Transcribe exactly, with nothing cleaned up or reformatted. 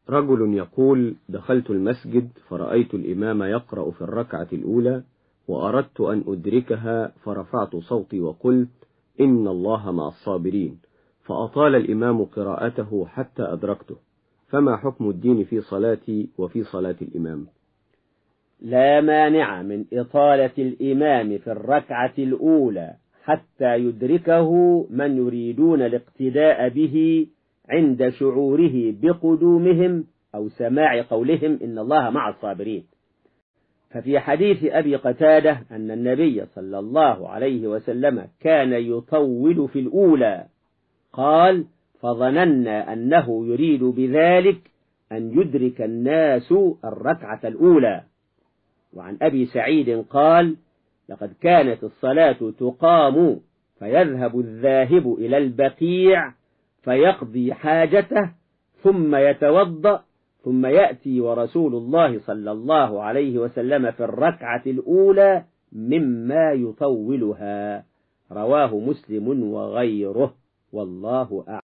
رجل يقول: دخلت المسجد فرأيت الإمام يقرأ في الركعة الأولى وأردت أن أدركها فرفعت صوتي وقلت: إن الله مع الصابرين، فأطال الإمام قراءته حتى أدركته، فما حكم الدين في صلاتي وفي صلاة الإمام؟ لا مانع من إطالة الإمام في الركعة الأولى حتى يدركه من يريدون الاقتداء به عند شعوره بقدومهم أو سماع قولهم إن الله مع الصابرين. ففي حديث أبي قتادة أن النبي صلى الله عليه وسلم كان يطول في الأولى، قال: فظننا أنه يريد بذلك أن يدرك الناس الركعة الأولى. وعن أبي سعيد قال: لقد كانت الصلاة تقام فيذهب الذاهب إلى البقيع فيقضي حاجته ثم يتوضأ ثم يأتي ورسول الله صلى الله عليه وسلم في الركعة الأولى مما يطولها. رواه مسلم وغيره، والله أعلم.